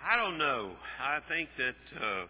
I don't know. I think that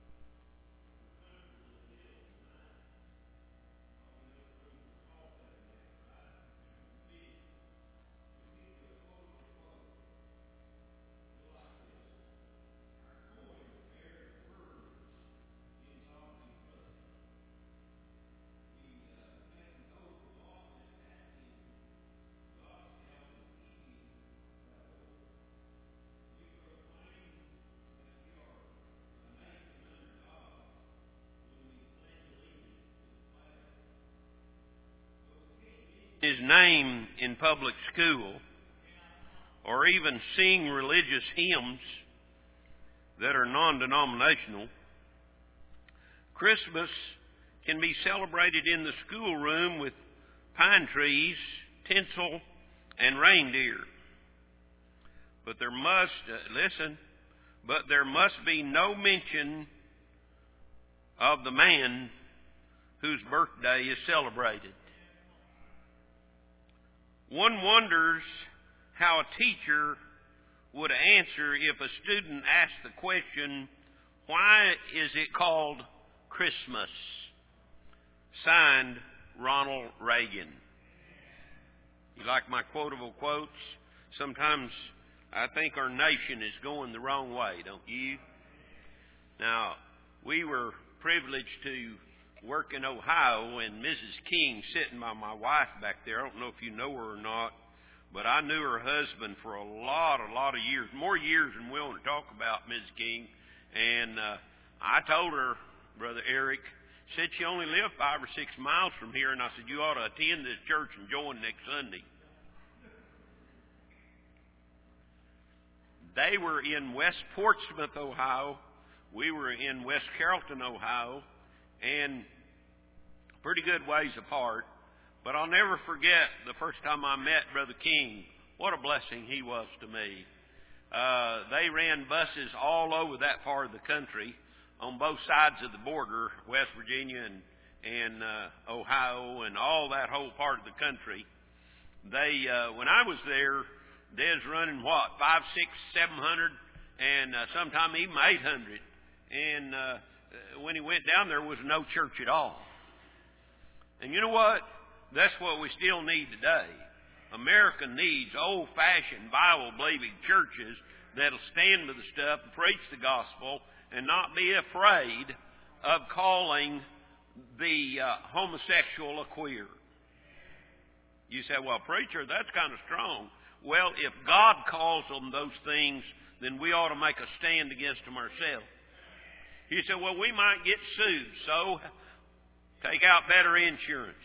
his name in public school or even sing religious hymns that are non-denominational. Christmas can be celebrated in the schoolroom with pine trees, tinsel, and reindeer. But there must be no mention of the man whose birthday is celebrated. One wonders how a teacher would answer if a student asked the question, "Why is it called Christmas?" Signed, Ronald Reagan. You like my quotable quotes? Sometimes I think our nation is going the wrong way, don't you? Now, we were privileged to work in Ohio, and Mrs. King sitting by my wife back there. I don't know if you know her or not, but I knew her husband for a lot of years, more years than we want to talk about, Mrs. King. And I told her, Brother Eric, said she only lived 5 or 6 miles from here, and I said, you ought to attend this church and join next Sunday. They were in West Portsmouth, Ohio. We were in West Carrollton, Ohio, and pretty good ways apart. But I'll never forget the first time I met Brother King. What a blessing he was to me. They ran buses all over that part of the country on both sides of the border, West Virginia and Ohio and all that whole part of the country. They, when I was there, they was running 500, 600, 700, and sometime even 800. And when he went down there was no church at all. And you know what? That's what we still need today. America needs old-fashioned, Bible-believing churches that'll stand with the stuff and preach the gospel and not be afraid of calling the homosexual a queer. You say, well, preacher, that's kind of strong. Well, if God calls them those things, then we ought to make a stand against them ourselves. You say, well, we might get sued, so take out better insurance.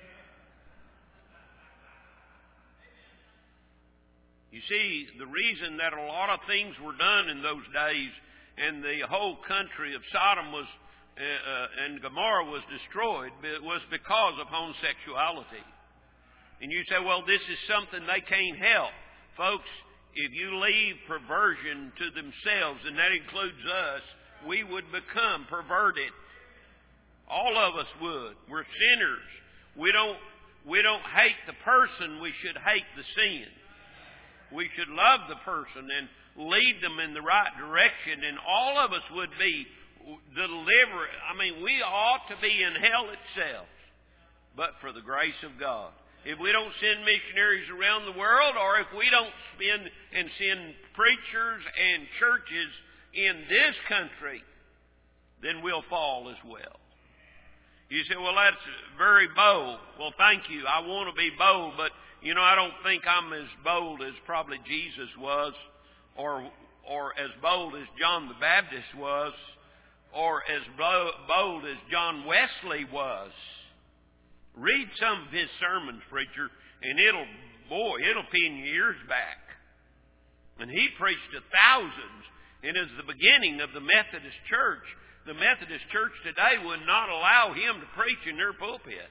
You see, the reason that a lot of things were done in those days and the whole country of Sodom was and Gomorrah was destroyed was because of homosexuality. And you say, well, this is something they can't help. Folks, if you leave perversion to themselves, and that includes us, we would become perverted. All of us would. We're sinners. We don't hate the person. We should hate the sin. We should love the person and lead them in the right direction, and all of us would be delivered. I mean, we ought to be in hell itself, but for the grace of God. If we don't send missionaries around the world, or if we don't send preachers and churches in this country, then we'll fall as well. You say, well, that's very bold. Well, thank you. I want to be bold, but you know, I don't think I'm as bold as probably Jesus was, or as bold as John the Baptist was, or as bold as John Wesley was. Read some of his sermons, preacher, and it'll pin your ears back. And he preached to thousands, and is the beginning of the Methodist Church. The Methodist Church today would not allow him to preach in their pulpit.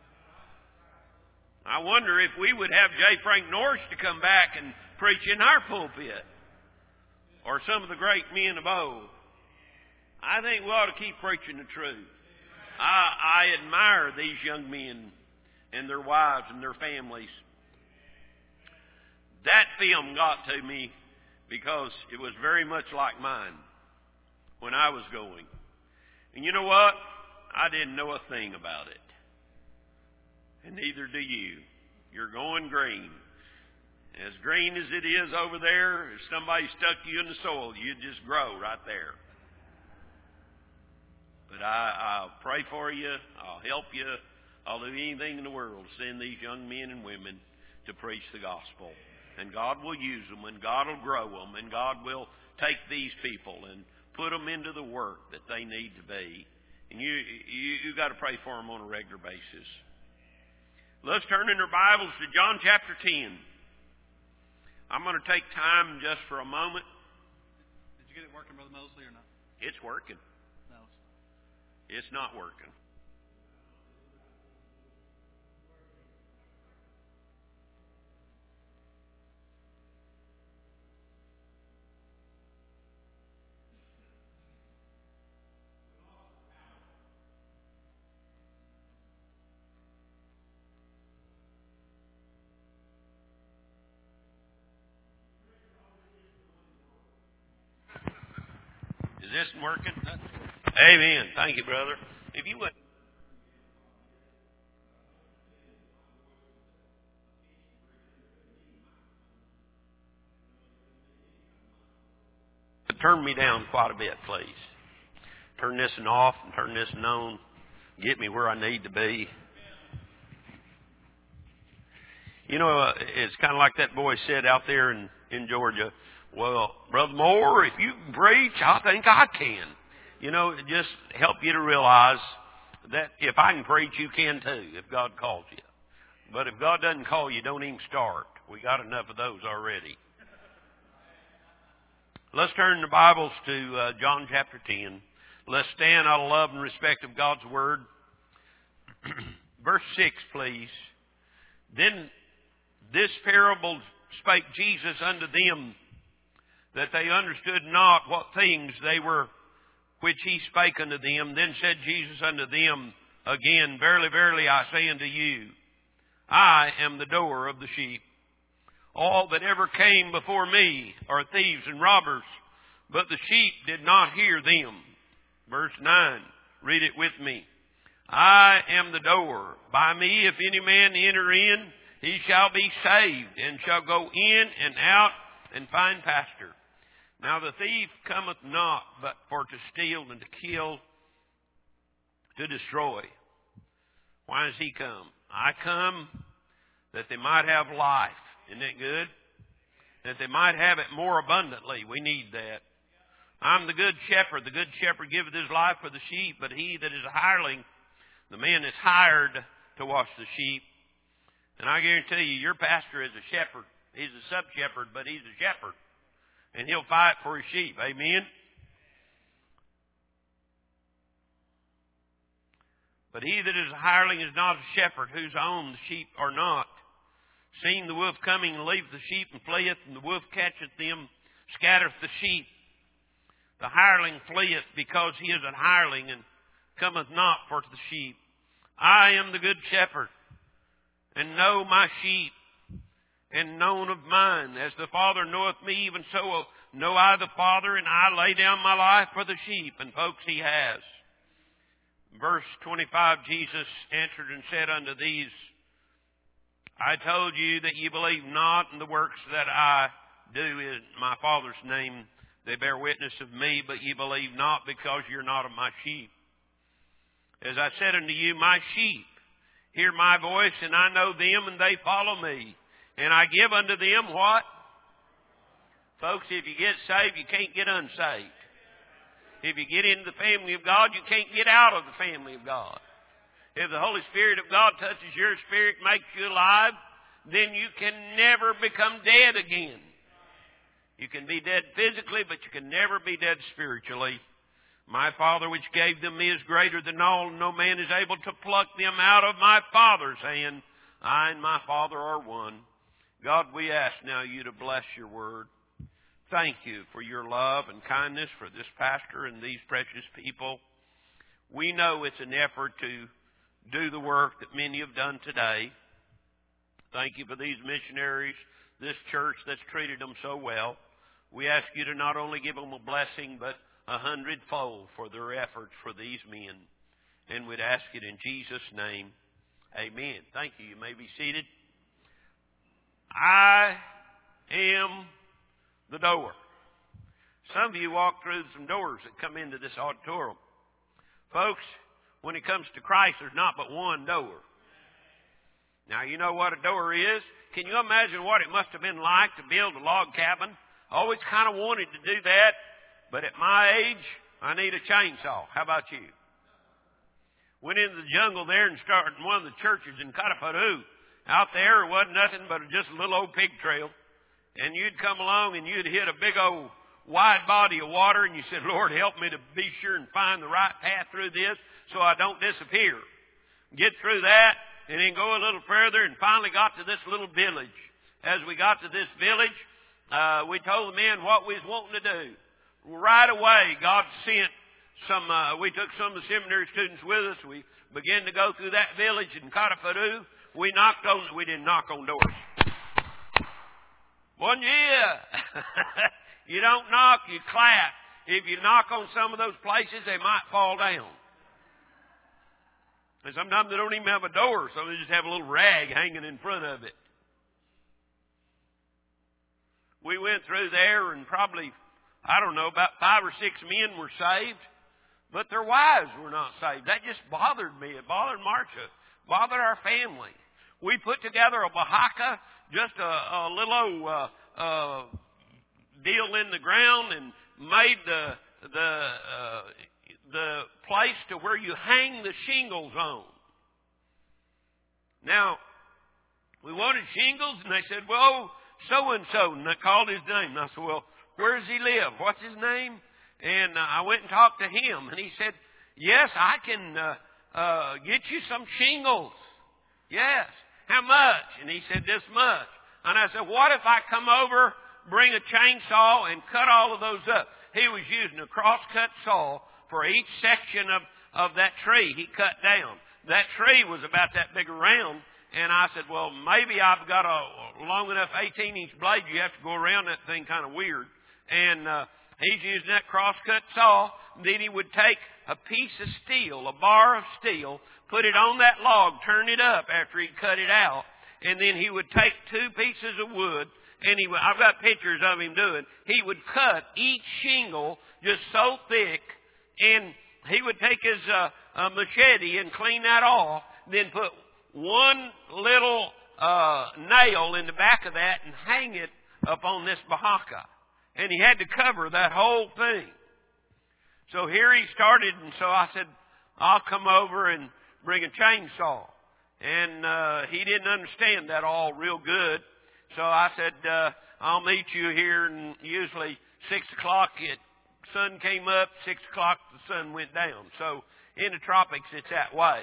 I wonder if we would have J. Frank Norris to come back and preach in our pulpit, or some of the great men of old. I think we ought to keep preaching the truth. I admire these young men and their wives and their families. That film got to me because it was very much like mine when I was going. And you know what? I didn't know a thing about it. And neither do you. You're going green. As green as it is over there, if somebody stuck you in the soil, you'd just grow right there. But I'll pray for you. I'll help you. I'll do anything in the world to send these young men and women to preach the gospel. And God will use them, and God will grow them, and God will take these people and put them into the work that they need to be. And you got to pray for them on a regular basis. Let's turn in our Bibles to John chapter 10. I'm going to take time just for a moment. Did you get it working, Brother Mosley, or not? It's working. No. It's not working. Is this working? Amen. Thank you, brother. If you would. Turn me down quite a bit, please. Turn this one off and turn this one on. Get me where I need to be. You know, it's kind of like that boy said out there in Georgia. Well, Brother Moore, if you can preach, I think I can. You know, just help you to realize that if I can preach, you can too, if God calls you. But if God doesn't call you, don't even start. We got enough of those already. Let's turn the Bibles to John chapter 10. Let's stand out of love and respect of God's Word. Verse 6, please. Then this parable spake Jesus unto them, that they understood not what things they were which he spake unto them. Then said Jesus unto them again, Verily, verily, I say unto you, I am the door of the sheep. All that ever came before me are thieves and robbers, but the sheep did not hear them. Verse 9, read it with me. I am the door. By me, if any man enter in, he shall be saved, and shall go in and out and find pasture. Now the thief cometh not, but for to steal and to kill, to destroy. Why does he come? I come that they might have life. Isn't that good? That they might have it more abundantly. We need that. I'm the good shepherd. The good shepherd giveth his life for the sheep, but he that is a hireling, the man is hired to watch the sheep. And I guarantee you, your pastor is a shepherd. He's a sub-shepherd, but he's a shepherd. And he'll fight for his sheep. Amen? But he that is a hireling is not a shepherd, whose own the sheep are not. Seeing the wolf coming, and leaveth the sheep, and fleeth, and the wolf catcheth them, scattereth the sheep. The hireling fleeth, because he is an hireling, and cometh not for the sheep. I am the good shepherd, and know my sheep, and known of mine. As the Father knoweth me, even so know I the Father, and I lay down my life for the sheep. And folks, he has. Verse 25, Jesus answered and said unto these, I told you that ye believe not in the works that I do in my Father's name. They bear witness of me, but ye believe not, because you're not of my sheep. As I said unto you, my sheep hear my voice, and I know them, and they follow me. And I give unto them what? Folks, if you get saved, you can't get unsaved. If you get into the family of God, you can't get out of the family of God. If the Holy Spirit of God touches your spirit, makes you alive, then you can never become dead again. You can be dead physically, but you can never be dead spiritually. My Father which gave them me is greater than all, and no man is able to pluck them out of my Father's hand. I and my Father are one. God, we ask now you to bless your word. Thank you for your love and kindness for this pastor and these precious people. We know it's an effort to do the work that many have done today. Thank you for these missionaries, this church that's treated them so well. We ask you to not only give them a blessing, but 100-fold for their efforts for these men. And we'd ask it in Jesus' name. Amen. Thank you. You may be seated. I am the door. Some of you walk through some doors that come into this auditorium. Folks, when it comes to Christ, there's not but one door. Now, you know what a door is? Can you imagine what it must have been like to build a log cabin? I always kind of wanted to do that, but at my age, I need a chainsaw. How about you? Went into the jungle there and started in one of the churches in Cotaparu. Out there wasn't nothing but just a little old pig trail. And you'd come along and you'd hit a big old wide body of water and you said, Lord, help me to be sure and find the right path through this so I don't disappear. Get through that and then go a little further and finally got to this little village. As we got to this village, we told the men what we was wanting to do. Right away, God sent we took some of the seminary students with us. We began to go through that village in Cotaparu. We didn't knock on doors. One year. You don't knock, you clap. If you knock on some of those places, they might fall down. And sometimes they don't even have a door, so they just have a little rag hanging in front of it. We went through there and probably, about 5 or 6 men were saved. But their wives were not saved. That just bothered me. It bothered Marcia. Bothered our family. We put together a bahaka, just a little deal in the ground, and made the place to where you hang the shingles on. Now, we wanted shingles, and they said, well, so-and-so, and they called his name. And I said, well, where does he live? What's his name? And I went and talked to him, and he said, yes, I can get you some shingles. Yes. How much? And he said, this much. And I said, what if I come over, bring a chainsaw, and cut all of those up? He was using a cross-cut saw for each section of that tree he cut down. That tree was about that big around, and I said, well, maybe I've got a long enough 18-inch blade. You have to go around that thing kind of weird. And he's using that cross-cut saw. Then he would take a piece of steel, a bar of steel, put it on that log, turn it up after he'd cut it out, and then he would take 2 pieces of wood, and I've got pictures of him doing. He would cut each shingle just so thick, and he would take his machete and clean that off, then put one little nail in the back of that and hang it up on this bahaka. And he had to cover that whole thing. So here he started, and so I said, I'll come over and bring a chainsaw. And he didn't understand that all real good. So I said, I'll meet you here, and usually 6 o'clock, sun came up, 6 o'clock the sun went down. So in the tropics, it's that way.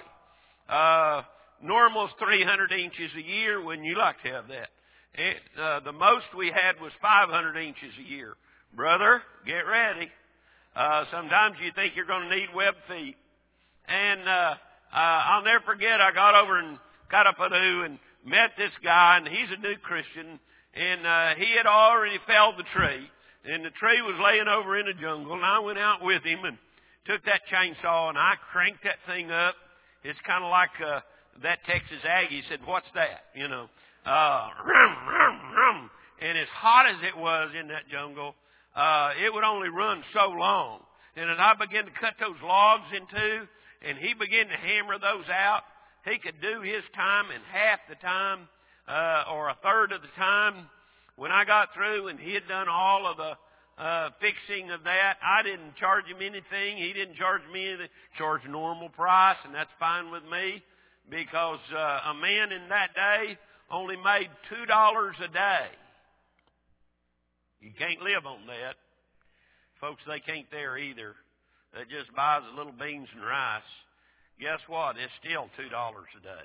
Normal is 300 inches a year. Wouldn't you like to have that? The most we had was 500 inches a year. Brother, get ready. Sometimes you think you're going to need web feet. And I'll never forget, I got over in Cotaparu and met this guy, and he's a new Christian, and he had already felled the tree, and the tree was laying over in the jungle, and I went out with him and took that chainsaw, and I cranked that thing up. It's kind of like that Texas Aggie said, what's that? You know, rum, rum, rum. And as hot as it was in that jungle, it would only run so long. And as I began to cut those logs in two, and he began to hammer those out, he could do his time in half the time, or a third of the time. When I got through and he had done all of the fixing of that, I didn't charge him anything. He didn't charge me anything. Charged normal price, and that's fine with me, because a man in that day only made $2 a day. You can't live on that. Folks, they can't there either. That just buys a little beans and rice. Guess what? It's still $2 a day.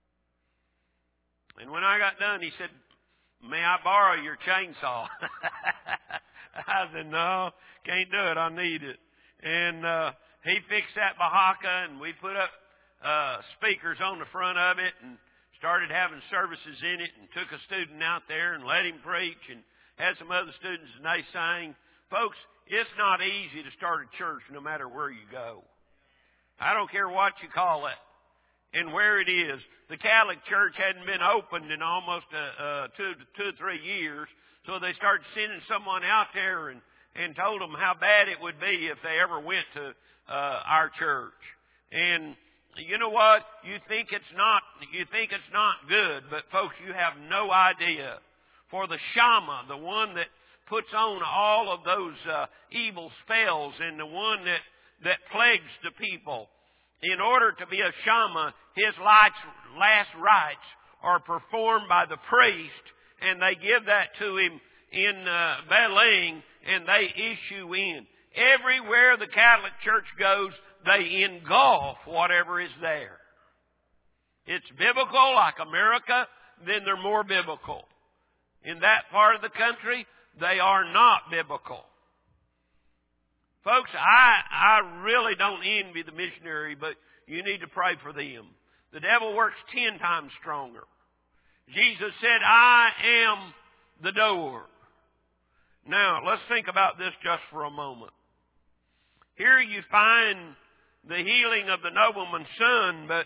And when I got done, he said, may I borrow your chainsaw? I said, no, can't do it. I need it. And he fixed that bahaka, and we put up speakers on the front of it and started having services in it, and took a student out there and let him preach. And had some other students and they sang. Folks, it's not easy to start a church no matter where you go. I don't care what you call it and where it is. The Catholic Church hadn't been opened in almost 2 or 3 years, so they started sending someone out there and told them how bad it would be if they ever went to our church. And you know what? You think it's not good, but folks, you have no idea. For the Shama, the one that puts on all of those evil spells and the one that plagues the people, in order to be a Shama, his last rites are performed by the priest, and they give that to him in Beling, and they issue in. Everywhere the Catholic Church goes, they engulf whatever is there. It's biblical, like America, then they're more biblical. In that part of the country, they are not biblical. Folks, I really don't envy the missionary, but you need to pray for them. The devil works 10 times stronger. Jesus said, I am the door. Now, let's think about this just for a moment. Here you find the healing of the nobleman's son, but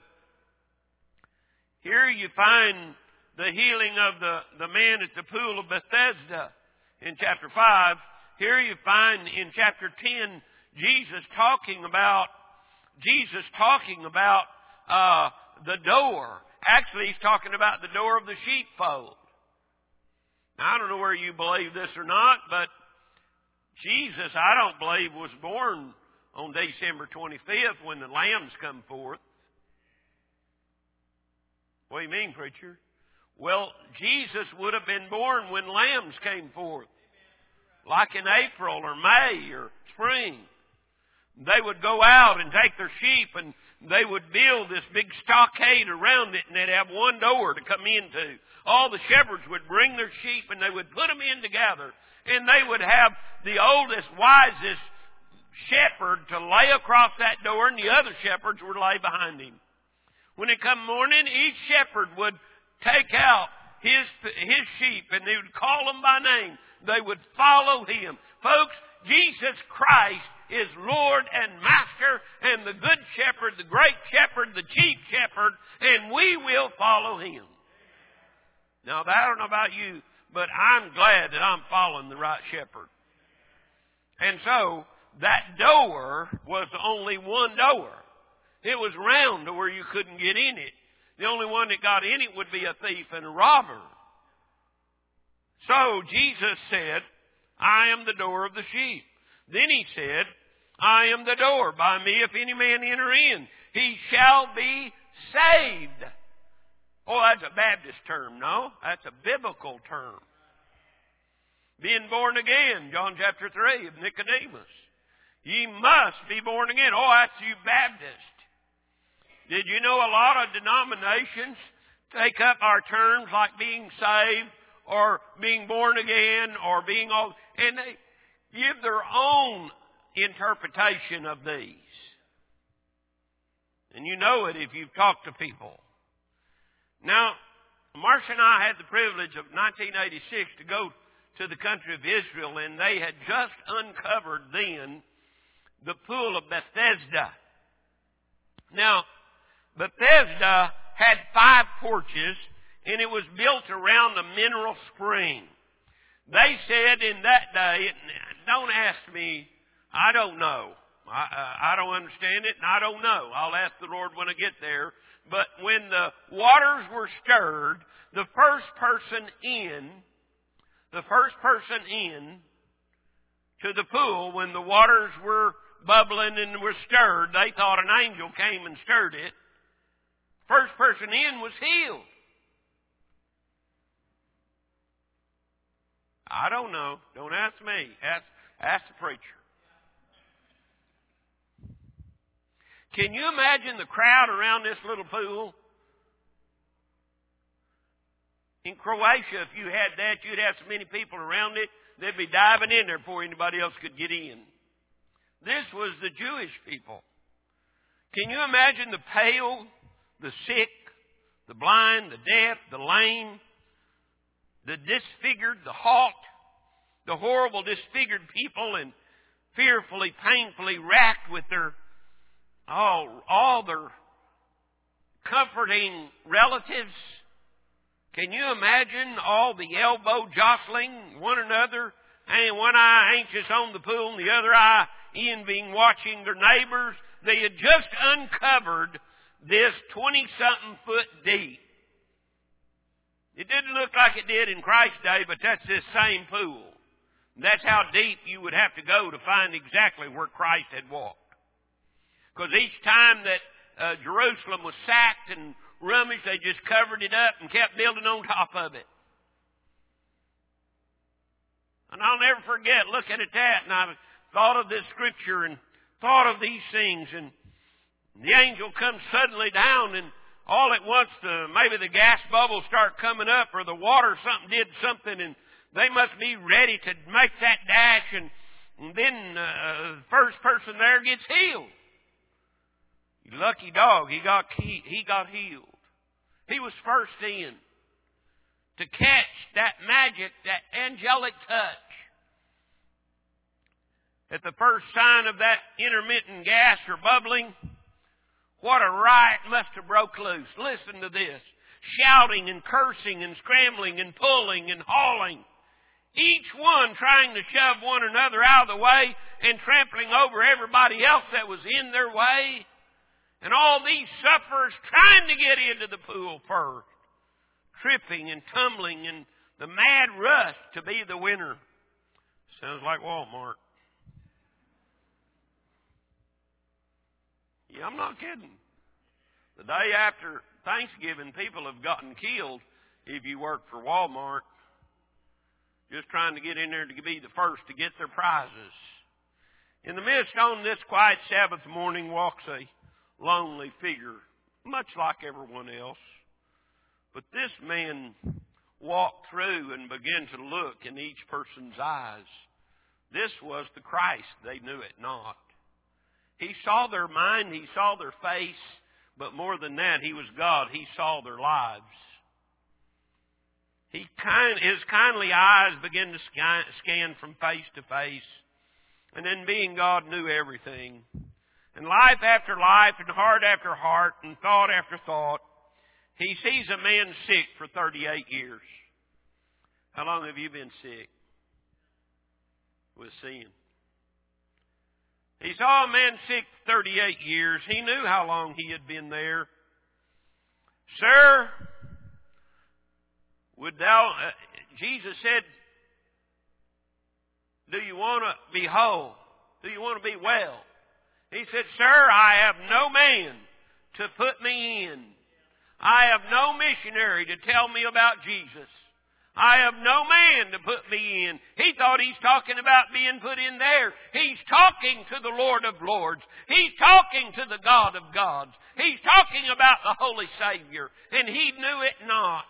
here you find the healing of the man at the pool of Bethesda in chapter 5. Here you find in chapter 10 Jesus talking about the door. Actually, he's talking about the door of the sheepfold. Now, I don't know whether you believe this or not, but Jesus, I don't believe, was born on December 25th when the lambs come forth. What do you mean, preacher? Well, Jesus would have been born when lambs came forth, like in April or May or spring. They would go out and take their sheep and they would build this big stockade around it, and they'd have one door to come into. All the shepherds would bring their sheep and they would put them in together, and they would have the oldest, wisest shepherd to lay across that door, and the other shepherds would lay behind him. When it come morning, each shepherd would take out his sheep and they would call them by name. They would follow him. Folks, Jesus Christ is Lord and Master and the Good Shepherd, the Great Shepherd, the Chief Shepherd, and we will follow him. Now, I don't know about you, but I'm glad that I'm following the right shepherd. And so, that door was only one door. It was round to where you couldn't get in it. The only one that got in it would be a thief and a robber. So, Jesus said, I am the door of the sheep. Then he said, I am the door. By me, if any man enter in, he shall be saved. Oh, that's a Baptist term. No, that's a biblical term. Being born again, John chapter 3 of Nicodemus. Ye must be born again. Oh, that's you Baptist. Did you know a lot of denominations take up our terms like being saved or being born again or being all, and they give their own interpretation of these. And you know it if you've talked to people. Now, Marcia and I had the privilege of 1986 to go to the country of Israel, and they had just uncovered then the pool of Bethesda. Now, Bethesda had 5 porches, and it was built around a mineral spring. They said in that day, don't ask me, I don't know. I don't understand it, and I don't know. I'll ask the Lord when I get there. But when the waters were stirred, the first person in to the pool, when the waters were bubbling and were stirred, they thought an angel came and stirred it. First person in was healed. I don't know. Don't ask me. Ask the preacher. Can you imagine the crowd around this little pool? In Croatia, if you had that, you'd have so many people around it, they'd be diving in there before anybody else could get in. This was the Jewish people. Can you imagine the pale, the sick, the blind, the deaf, the lame, the disfigured, the halt, the horrible, disfigured people and fearfully, painfully racked with their all their comforting relatives. Can you imagine all the elbow jostling one another, and one eye anxious on the pool and the other eye envying, watching their neighbors? They had just uncovered this 20-something foot deep. It didn't look like it did in Christ's day, but that's this same pool. That's how deep you would have to go to find exactly where Christ had walked. Because each time that Jerusalem was sacked and rummaged, they just covered it up and kept building on top of it. And I'll never forget looking at that, and I thought of this scripture and thought of these things, and the angel comes suddenly down, and all at once maybe the gas bubbles start coming up, or the water did something, and they must be ready to make that dash, and then the first person there gets healed. Lucky dog, he got healed. He was first in to catch that magic, that angelic touch. At the first sign of that intermittent gas or bubbling, what a riot must have broke loose. Listen to this. Shouting and cursing and scrambling and pulling and hauling. Each one trying to shove one another out of the way and trampling over everybody else that was in their way. And all these sufferers trying to get into the pool first. Tripping and tumbling in the mad rush to be the winner. Sounds like Walmart. Yeah, I'm not kidding. The day after Thanksgiving, people have gotten killed if you work for Walmart. Just trying to get in there to be the first to get their prizes. In the midst on this quiet Sabbath morning walks a lonely figure, much like everyone else. But this man walked through and began to look in each person's eyes. This was the Christ. They knew it not. He saw their mind, he saw their face, but more than that, he was God. He saw their lives. His kindly eyes began to scan from face to face. And then being God, knew everything. And life after life, and heart after heart, and thought after thought, he sees a man sick for 38 years. How long have you been sick with sin? He saw a man sick for 38 years. He knew how long he had been there. Sir, would thou... Jesus said, do you want to be whole? Do you want to be well? He said, sir, I have no man to put me in. I have no missionary to tell me about Jesus. I have no man to put me in. He thought he's talking about being put in there. He's talking to the Lord of Lords. He's talking to the God of Gods. He's talking about the Holy Savior. And he knew it not.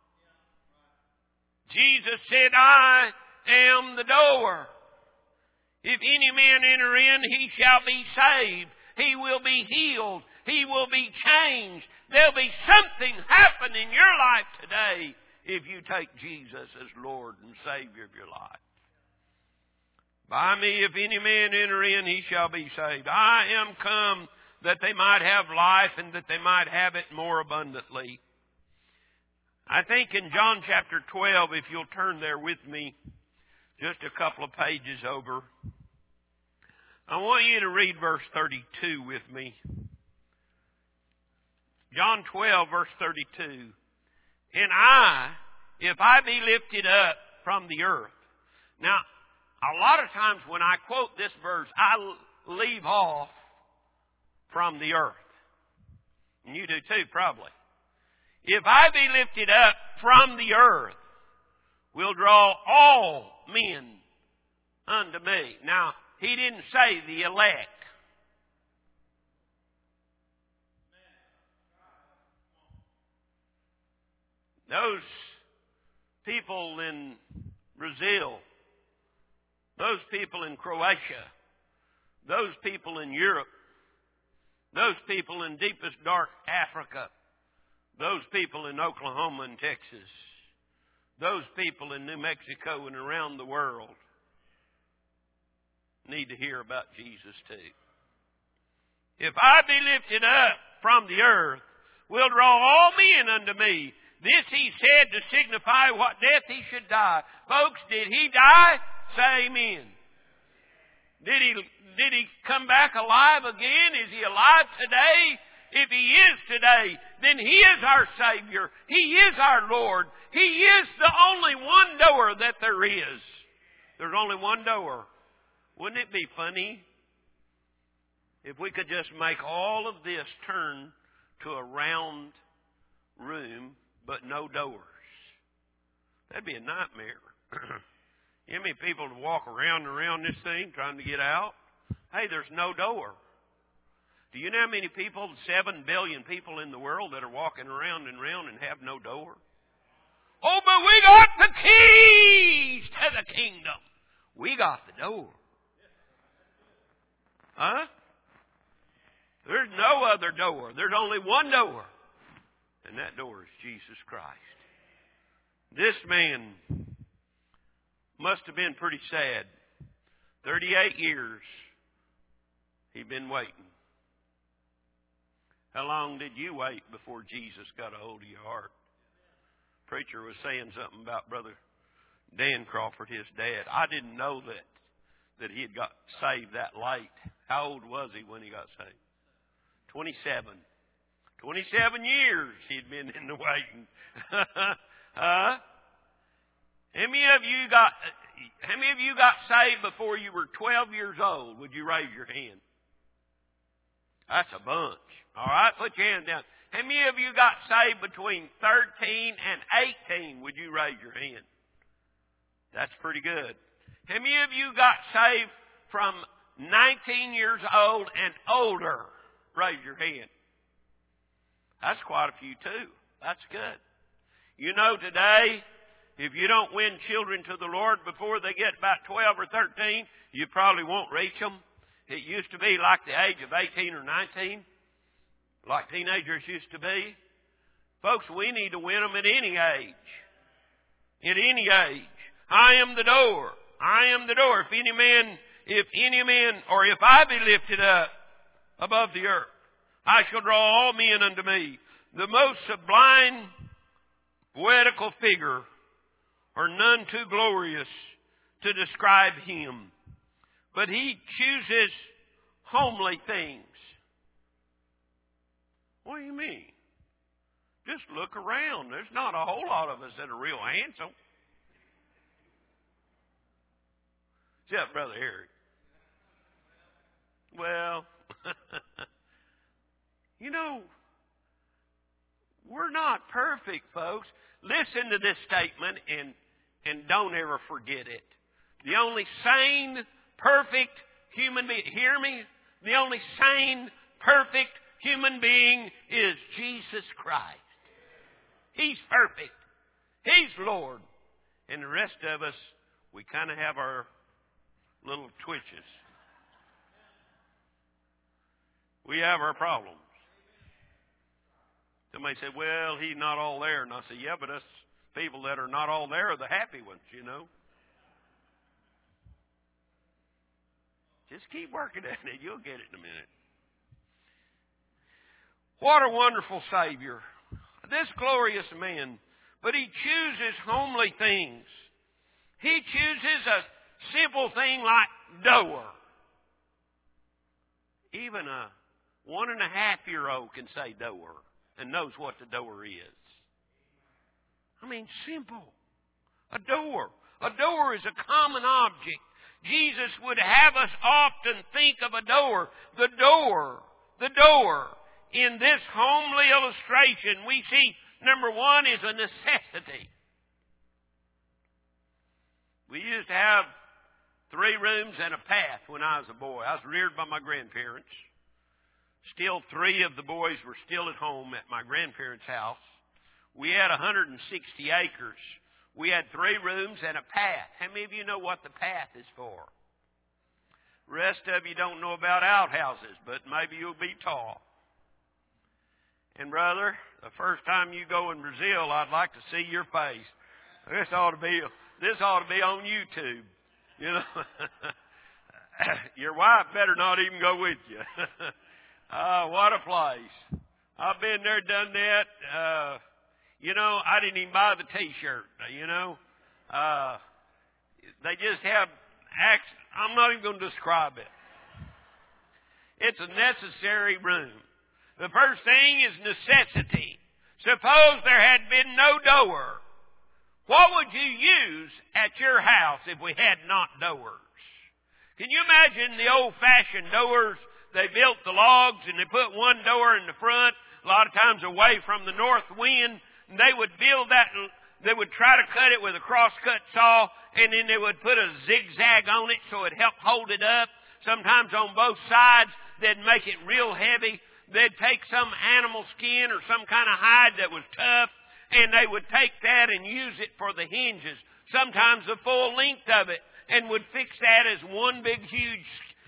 Jesus said, I am the door. If any man enter in, he shall be saved. He will be healed. He will be changed. There'll be something happen in your life today if you take Jesus as Lord and Savior of your life. By me, if any man enter in, he shall be saved. I am come that they might have life and that they might have it more abundantly. I think in John chapter 12, if you'll turn there with me, just a couple of pages over, I want you to read verse 32 with me. John 12, verse 32. And I, if I be lifted up from the earth. Now, a lot of times when I quote this verse, I leave off from the earth. And you do too, probably. If I be lifted up from the earth, will draw all men unto me. Now, he didn't say the elect. Those people in Brazil, those people in Croatia, those people in Europe, those people in deepest dark Africa, those people in Oklahoma and Texas, those people in New Mexico and around the world need to hear about Jesus too. If I be lifted up from the earth, will draw all men unto me. This he said to signify what death he should die. Folks, did he die? Say amen. Did he come back alive again? Is he alive today? If he is today, then he is our Savior. He is our Lord. He is the only one door that there is. There's only one door. Wouldn't it be funny if we could just make all of this turn to a round room, but no doors? That'd be a nightmare. You know how many people to walk around and around this thing trying to get out? Hey, there's no door. Do you know how many people, 7 billion people in the world that are walking around and around and have no door? Oh, but we got the keys to the kingdom. We got the door. Huh? There's no other door. There's only one door. And that door is Jesus Christ. This man must have been pretty sad. 38 years he'd been waiting. How long did you wait before Jesus got a hold of your heart? Preacher was saying something about Brother Dan Crawford, his dad. I didn't know that he had got saved that late. How old was he when he got saved? 27. 27 years he'd been in the waiting. How many of you got saved before you were 12 years old? Would you raise your hand? That's a bunch. All right, put your hand down. How many of you got saved between 13 and 18? Would you raise your hand? That's pretty good. How many of you got saved from 19 years old and older? Raise your hand. That's quite a few too. That's good. You know, today, if you don't win children to the Lord before they get about 12 or 13, you probably won't reach them. It used to be like the age of 18 or 19, like teenagers used to be. Folks, we need to win them at any age. At any age. I am the door. I am the door. If any man, or if I be lifted up above the earth, I shall draw all men unto me. The most sublime poetical figure, or none too glorious to describe him. But he chooses homely things. What do you mean? Just look around. There's not a whole lot of us that are real handsome. Except Brother Eric. Well, you know, we're not perfect, folks. Listen to this statement and don't ever forget it. The only sane, perfect human being, hear me? The only sane, perfect human being is Jesus Christ. He's perfect. He's Lord. And the rest of us, we kind of have our little twitches. We have our problems. Somebody said, well, he's not all there. And I said, yeah, but us people that are not all there are the happy ones, you know. Just keep working at it. You'll get it in a minute. What a wonderful Savior. This glorious man. But he chooses homely things. He chooses a simple thing like door. Even a 1.5-year-old can say door and knows what the door is. I mean, simple. A door. A door is a common object. Jesus would have us often think of a door. The door. The door. In this homely illustration, we see, number one, is a necessity. We used to have 3 rooms and a path when I was a boy. I was reared by my grandparents. Still 3 of the boys were still at home at my grandparents' house. We had 160 acres. We had 3 rooms and a path. How many of you know what the path is for? The rest of you don't know about outhouses, but maybe you'll be tall. And brother, the first time you go in Brazil, I'd like to see your face. This ought to be on YouTube. You know, your wife better not even go with you. What a place! I've been there, done that. You know, I didn't even buy the T-shirt. You know, they just have acts. I'm not even going to describe it. It's a necessary room. The first thing is necessity. Suppose there had been no door. What would you use at your house if we had not doors? Can you imagine the old-fashioned doors? They built the logs and they put one door in the front, a lot of times away from the north wind. And they would build that, they would try to cut it with a cross-cut saw, and then they would put a zigzag on it so it helped hold it up. Sometimes on both sides, they'd make it real heavy. They'd take some animal skin or some kind of hide that was tough, and they would take that and use it for the hinges, sometimes the full length of it, and would fix that as one big, huge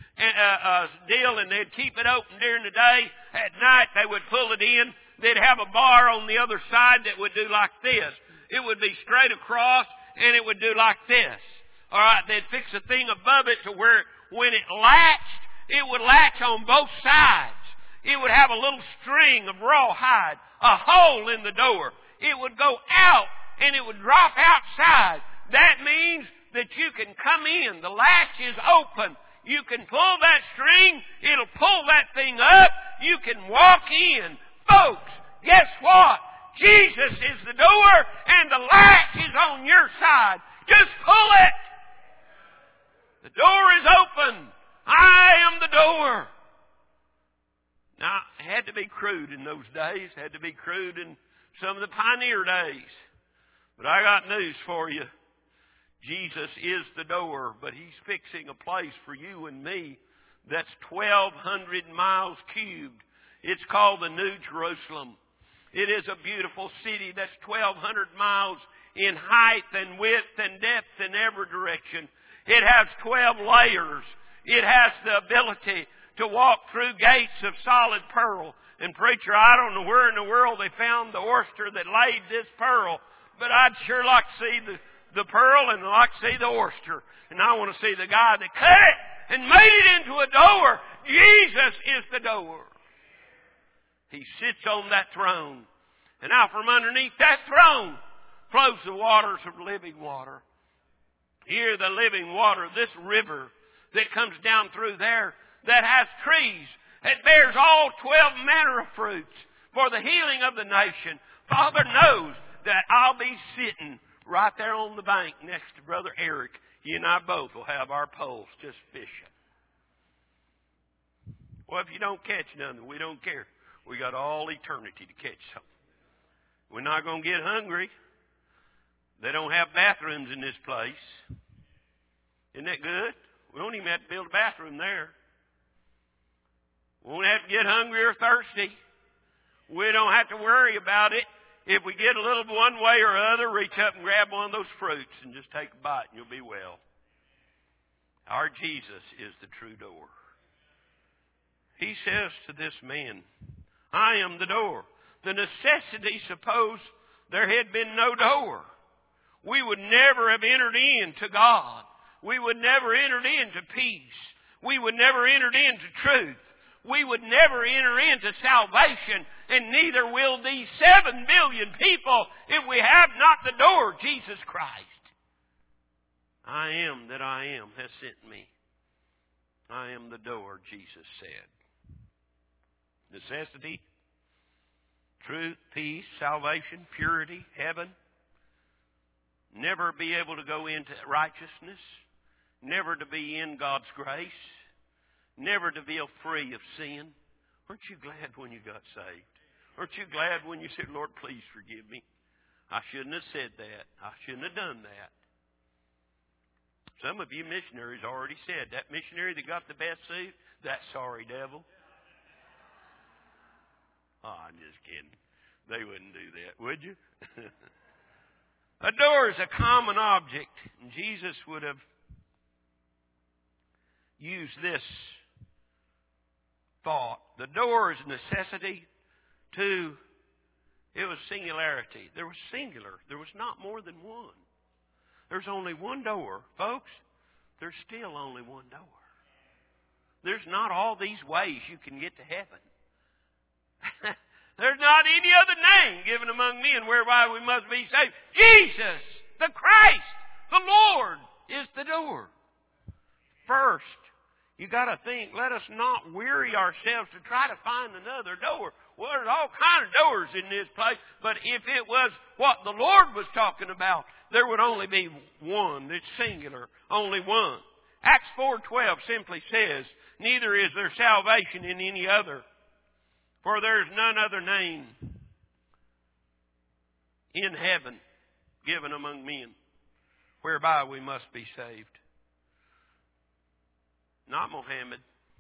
deal, and they'd keep it open during the day. At night, they would pull it in. They'd have a bar on the other side that would do like this. It would be straight across, and it would do like this. All right, they'd fix a thing above it to where when it latched, it would latch on both sides. It would have a little string of rawhide, a hole in the door. It would go out and it would drop outside. That means that you can come in. The latch is open. You can pull that string. It'll pull that thing up. You can walk in. Folks, guess what? Jesus is the door and the latch is on your side. Just pull it. The door is open. I am the door. Now, it had to be crude in those days. It had to be crude in some of the pioneer days. But I got news for you. Jesus is the door, but He's fixing a place for you and me that's 1,200 miles cubed. It's called the New Jerusalem. It is a beautiful city that's 1,200 miles in height and width and depth in every direction. It has 12 layers. It has the ability to walk through gates of solid pearl. And preacher, I don't know where in the world they found the oyster that laid this pearl, but I'd sure like to see the pearl and I'd like to see the oyster. And I want to see the guy that cut it and made it into a door. Jesus is the door. He sits on that throne. And out from underneath that throne flows the waters of living water. Here the living water, this river that comes down through there, that has trees, that bears all 12 manner of fruits for the healing of the nation. Father knows that I'll be sitting right there on the bank next to Brother Eric. He and I both will have our poles just fishing. Well, if you don't catch nothing, we don't care. We got all eternity to catch something. We're not going to get hungry. They don't have bathrooms in this place. Isn't that good? We don't even have to build a bathroom there. We won't have to get hungry or thirsty. We don't have to worry about it. If we get a little one way or other, reach up and grab one of those fruits and just take a bite and you'll be well. Our Jesus is the true door. He says to this man, I am the door. The necessity, suppose there had been no door. We would never have entered into God. We would never enter into peace. We would never enter into truth. We would never enter into salvation, and neither will these 7 billion people if we have not the door, Jesus Christ. I am that I am has sent me. I am the door, Jesus said. Necessity, truth, peace, salvation, purity, heaven. Never be able to go into righteousness. Never to be in God's grace. Never to feel free of sin. Aren't you glad when you got saved? Aren't you glad when you said, Lord, please forgive me? I shouldn't have said that. I shouldn't have done that. Some of you missionaries already said, that missionary that got the best suit, that sorry devil. Oh, I'm just kidding. They wouldn't do that, would you? A door is a common object. And Jesus would have used this thought. The door is necessity. 2, it was singularity. There was singular. There was not more than one. There's only one door. Folks, there's still only one door. There's not all these ways you can get to heaven. There's not any other name given among men whereby we must be saved. Jesus, the Christ, the Lord, is the door. First, you got to think, let us not weary ourselves to try to find another door. Well, there's all kinds of doors in this place, but if it was what the Lord was talking about, there would only be one. It's singular, only one. Acts 4:12 simply says, neither is there salvation in any other, for there is none other name in heaven given among men whereby we must be saved. Not Mohammed,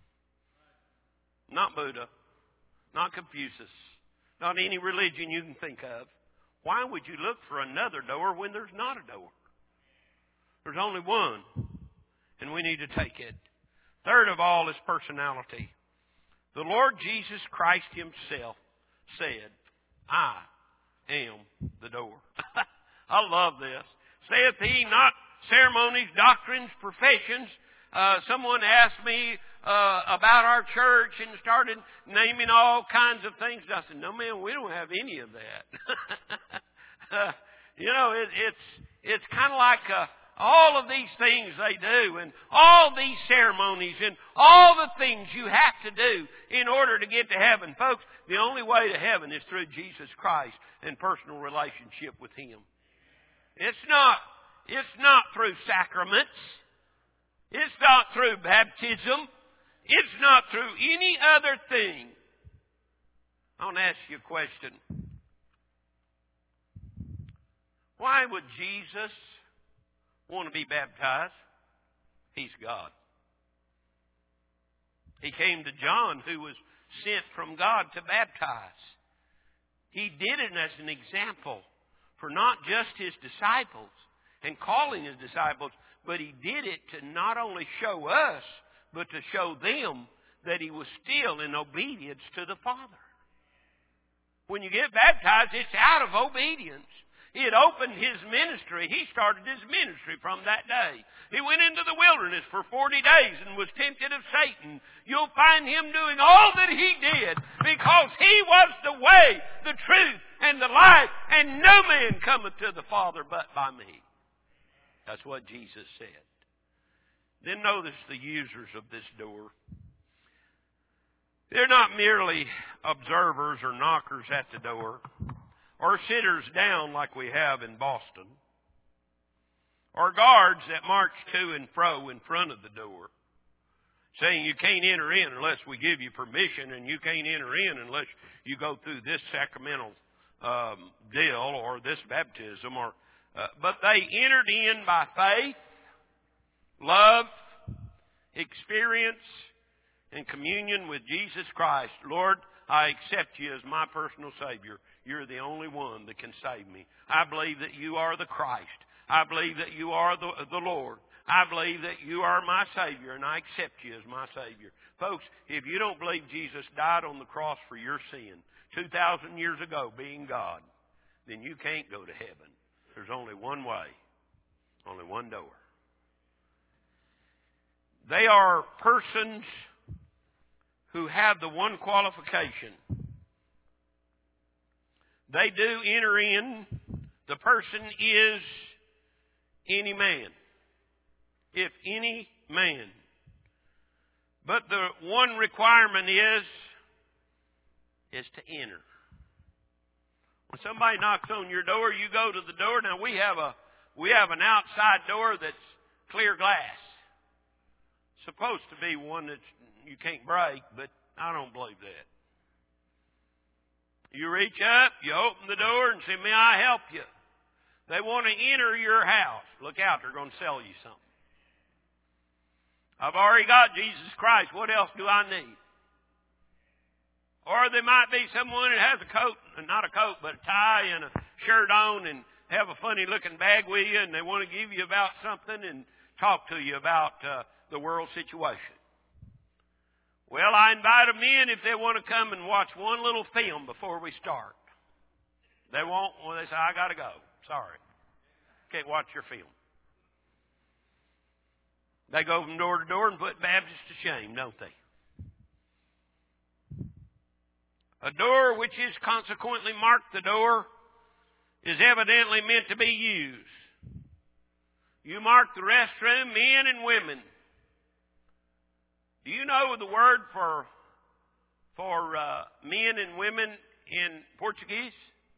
not Buddha, not Confucius, not any religion you can think of. Why would you look for another door when there's not a door? There's only one, and we need to take it. Third of all is personality. The Lord Jesus Christ Himself said, I am the door. I love this. Saith He, not ceremonies, doctrines, professions. Someone asked me about our church and started naming all kinds of things. I said, no, man, we don't have any of that. It's kind of like all of these things they do and all these ceremonies and all the things you have to do in order to get to heaven. Folks, the only way to heaven is through Jesus Christ and personal relationship with Him. It's not through sacraments. It's not through baptism. It's not through any other thing. I want to ask you a question. Why would Jesus want to be baptized? He's God. He came to John, who was sent from God to baptize. He did it as an example for not just His disciples and calling His disciples, but He did it to not only show us, but to show them that He was still in obedience to the Father. When you get baptized, it's out of obedience. It opened His ministry. He started His ministry from that day. He went into the wilderness for 40 days and was tempted of Satan. You'll find Him doing all that He did because He was the way, the truth, and the life, and no man cometh to the Father but by me. That's what Jesus said. Then notice the users of this door. They're not merely observers or knockers at the door, or sitters down like we have in Boston, or guards that march to and fro in front of the door, saying you can't enter in unless we give you permission, and you can't enter in unless you go through this sacramental deal or this baptism. But they entered in by faith, love, experience, and communion with Jesus Christ. Lord, I accept You as my personal Savior. You're the only one that can save me. I believe that You are the Christ. I believe that You are the Lord. I believe that You are my Savior, and I accept You as my Savior. Folks, if you don't believe Jesus died on the cross for your sin 2,000 years ago, being God, then you can't go to heaven. There's only one way, only one door. They are persons who have the one qualification. They do enter in. The person is any man. If any man. But the one requirement is to enter. When somebody knocks on your door, you go to the door. Now we have an outside door that's clear glass. Supposed to be one that you can't break, but I don't believe that. You reach up, you open the door and say, may I help you? They want to enter your house. Look out, they're going to sell you something. I've already got Jesus Christ. What else do I need? Or there might be someone that has a coat, not a coat, but a tie and a shirt on and have a funny looking bag with you, and they want to give you about something and talk to you about the world situation. Well, I invite them in if they want to come and watch one little film before we start. They won't. Well, they say, I got to go. Sorry. Can't watch your film. They go from door to door and put Baptists to shame, don't they? A door which is consequently marked the door is evidently meant to be used. You mark the restroom, men and women. Do you know the word for men and women in Portuguese?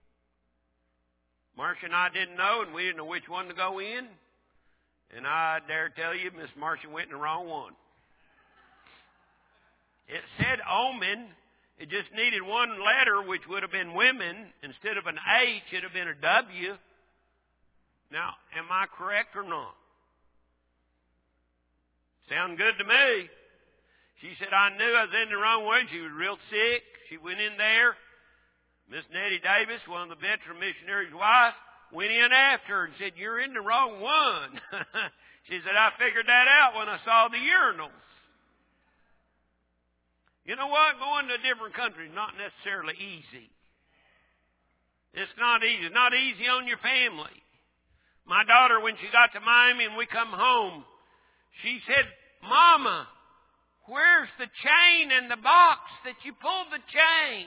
Marcia and I didn't know, and we didn't know which one to go in. And I dare tell you, Miss Marcia went in the wrong one. It said omen. It just needed one letter, which would have been women. Instead of an H, it would have been a W. Now, am I correct or not? Sound good to me. She said, I knew I was in the wrong one. She was real sick. She went in there. Miss Nettie Davis, one of the veteran missionaries' wives, went in after her and said, you're in the wrong one. She said, I figured that out when I saw the urinals. You know what? Going to a different country is not necessarily easy. It's not easy. It's not easy on your family. My daughter, when she got to Miami and we come home, she said, Mama, where's the chain in the box that you pulled the chain?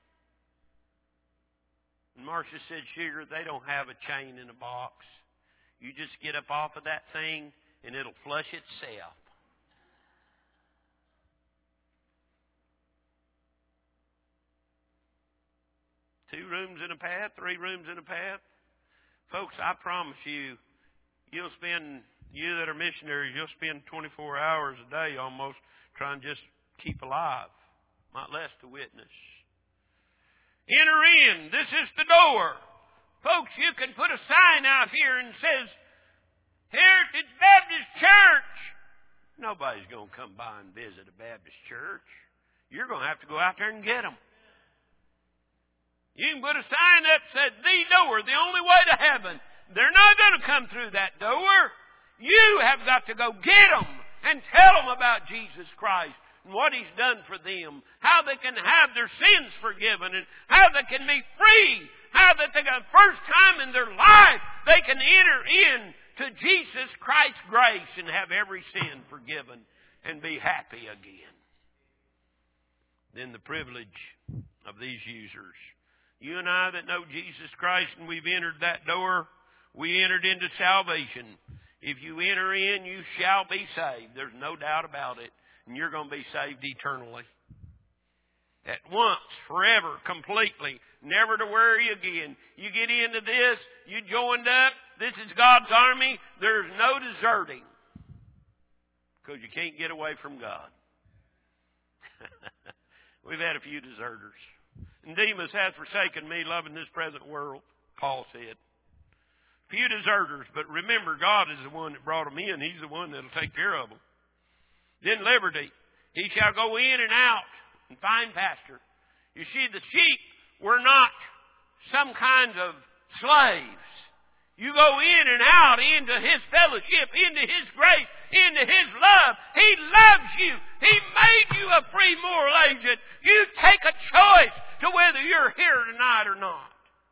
And Marcia said, Sugar, they don't have a chain in a box. You just get up off of that thing and it'll flush itself. Two rooms in a path, 3 rooms in a path. Folks, I promise you, you that are missionaries, you'll spend 24 hours a day almost trying to just keep alive. Not less to witness. Enter in. This is the door. Folks, you can put a sign out here and says, Heritage Baptist Church. Nobody's going to come by and visit a Baptist church. You're going to have to go out there and get them. You can put a sign up that says, the door, the only way to heaven. They're not going to come through that door. You have got to go get them and tell them about Jesus Christ and what He's done for them. How they can have their sins forgiven and how they can be free. How that they got first time in their life they can enter in to Jesus Christ's grace and have every sin forgiven and be happy again. Then the privilege of these users. You and I that know Jesus Christ and we've entered that door, we entered into salvation. If you enter in, you shall be saved. There's no doubt about it. And you're going to be saved eternally. At once, forever, completely. Never to worry again. You get into this, you joined up, this is God's army, there's no deserting. Because you can't get away from God. We've had a few deserters. And Demas has forsaken me, loving this present world, Paul said. Few deserters, but remember, God is the one that brought them in. He's the one that will take care of them. Then liberty. He shall go in and out and find pasture. You see, the sheep were not some kind of slaves. You go in and out into His fellowship, into His grace, into His love. He loves you. He made you a free moral agent. You take a choice to whether you're here tonight or not.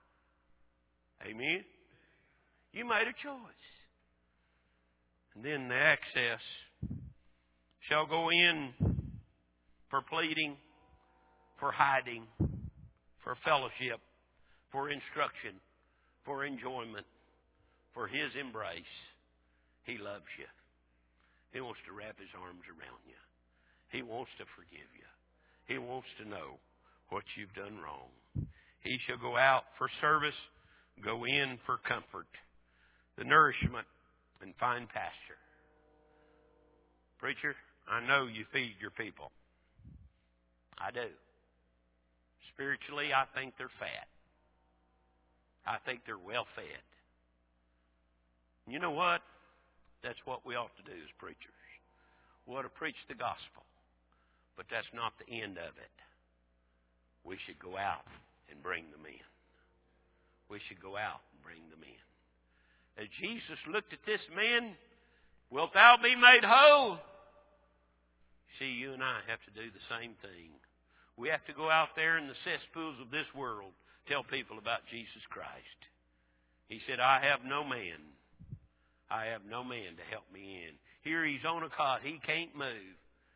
Amen? You made a choice. And then the access shall go in for pleading, for hiding, for fellowship, for instruction, for enjoyment, for His embrace. He loves you. He wants to wrap His arms around you. He wants to forgive you. He wants to know what you've done wrong. He shall go out for service, go in for comfort, the nourishment, and find pasture. Preacher, I know you feed your people. I do. Spiritually, I think they're fat. I think they're well fed. You know what? That's what we ought to do as preachers. We ought to preach the gospel. But that's not the end of it. We should go out and bring them in. We should go out and bring them in. As Jesus looked at this man, wilt thou be made whole? See, you and I have to do the same thing. We have to go out there in the cesspools of this world, tell people about Jesus Christ. He said, I have no man to help me in. Here he's on a cot. He can't move.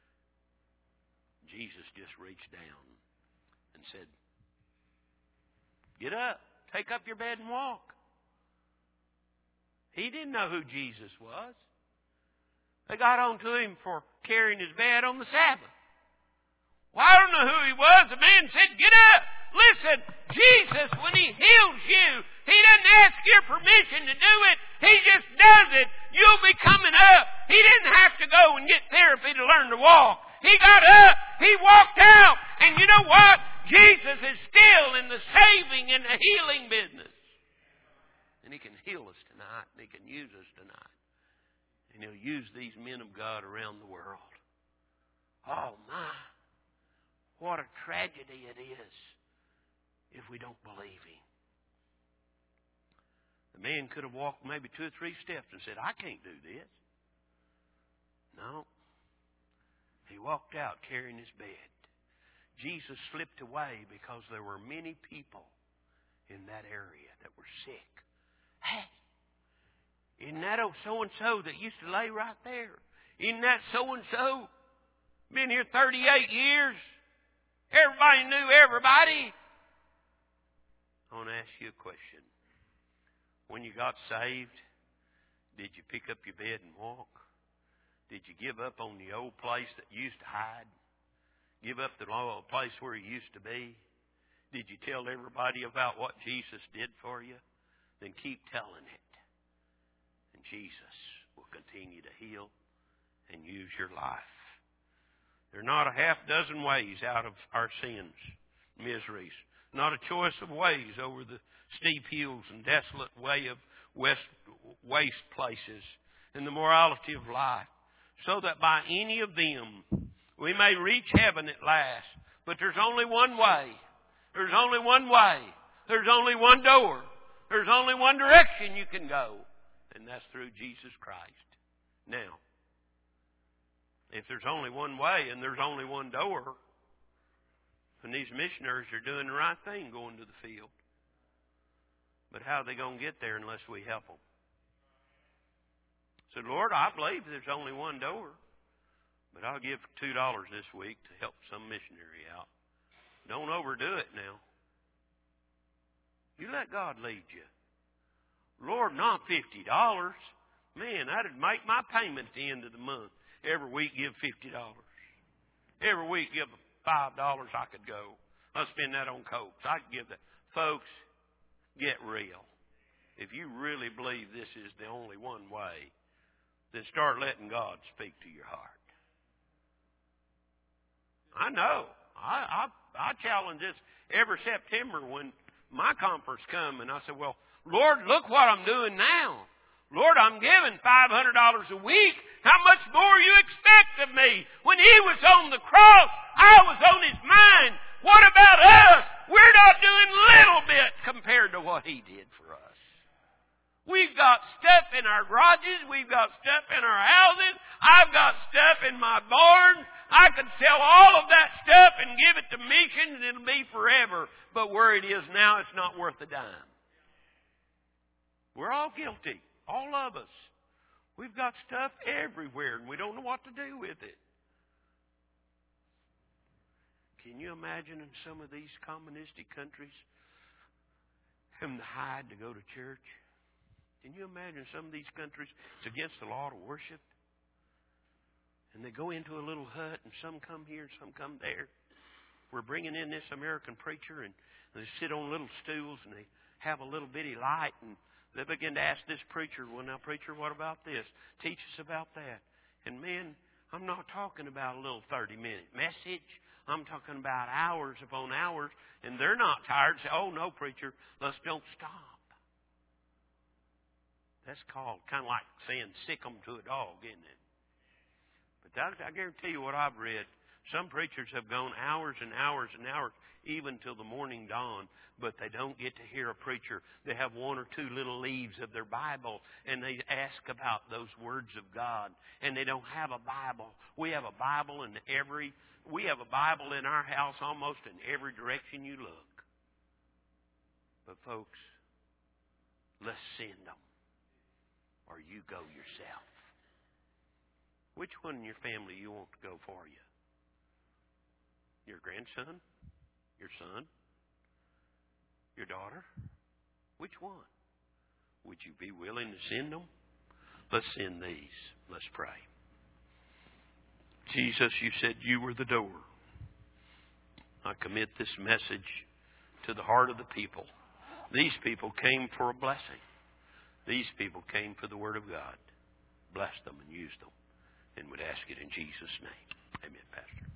Jesus just reached down and said, "Get up. Take up your bed and walk." He didn't know who Jesus was. They got on to him for carrying his bed on the Sabbath. Well, I don't know who he was. The man said, "Get up." Listen, Jesus, when He heals you, He doesn't ask your permission to do it. He just does it. You'll be coming up. He didn't have to go and get therapy to learn to walk. He got up. He walked out. And you know what? Jesus is still in the saving and the healing business. And He can heal us tonight. And He can use us tonight. And He'll use these men of God around the world. Oh, my. What a tragedy it is if we don't believe Him. The man could have walked maybe 2 or 3 steps and said, "I can't do this." No. He walked out carrying his bed. Jesus slipped away because there were many people in that area that were sick. Hey, isn't that old so-and-so that used to lay right there? Isn't that so-and-so? Been here 38 years. Everybody knew everybody. I want to ask you a question. When you got saved, did you pick up your bed and walk? Did you give up on the old place that you used to hide? Give up the old place where you used to be? Did you tell everybody about what Jesus did for you? Then keep telling it. And Jesus will continue to heal and use your life. There are not a half dozen ways out of our sins, miseries. Not a choice of ways over the steep hills and desolate way of waste places and the morality of life, so that by any of them we may reach heaven at last. But there's only one way. There's only one way. There's only one door. There's only one direction you can go, and that's through Jesus Christ. Now, if there's only one way and there's only one door, and these missionaries are doing the right thing going to the field. But how are they going to get there unless we help them? I said, "Lord, I believe there's only one door, but I'll give $2 this week to help some missionary out. Don't overdo it now. You let God lead you. Lord, not $50. Man, that'd make my payment at the end of the month. Every week give $50. Every week give $5 I could go. I'll spend that on Cokes. I could give that." Folks, get real. If you really believe this is the only one way, then start letting God speak to your heart. I know. I challenge this every September when my conference come, and I say, "Well, Lord, look what I'm doing now. Lord, I'm giving $500 a week. How much more you expect of me? When He was on the cross, I was on His mind. What about us? We're not doing little bit compared to what He did for us. We've got stuff in our garages. We've got stuff in our houses. I've got stuff in my barn. I could sell all of that stuff and give it to missions. It'll be forever. But where it is now, it's not worth a dime. We're all guilty. All of us. We've got stuff everywhere and we don't know what to do with it. Can you imagine in some of these communistic countries having to hide to go to church? Can you imagine some of these countries, it's against the law to worship? And they go into a little hut and some come here and some come there. We're bringing in this American preacher and they sit on little stools and they have a little bitty light and they begin to ask this preacher, "Well, now, preacher, what about this? Teach us about that." And man, I'm not talking about a little 30-minute message. I'm talking about hours upon hours. And they're not tired. Say, "Oh, no, preacher, let's don't stop." That's called kind of like saying sick 'em to a dog, isn't it? But I guarantee you what I've read. Some preachers have gone hours and hours and hours, even till the morning dawn, but they don't get to hear a preacher. They have 1 or 2 little leaves of their Bible, and they ask about those words of God, and they don't have a Bible. We have a Bible in our house almost in every direction you look. But folks, let's send them, or you go yourself. Which one in your family you want to go for you? Your grandson? Your son? Your daughter? Which one? Would you be willing to send them? Let's send these. Let's pray. Jesus, you said you were the door. I commit this message to the heart of the people. These people came for a blessing. These people came for the Word of God. Bless them and use them. And would ask it in Jesus' name. Amen, Pastor.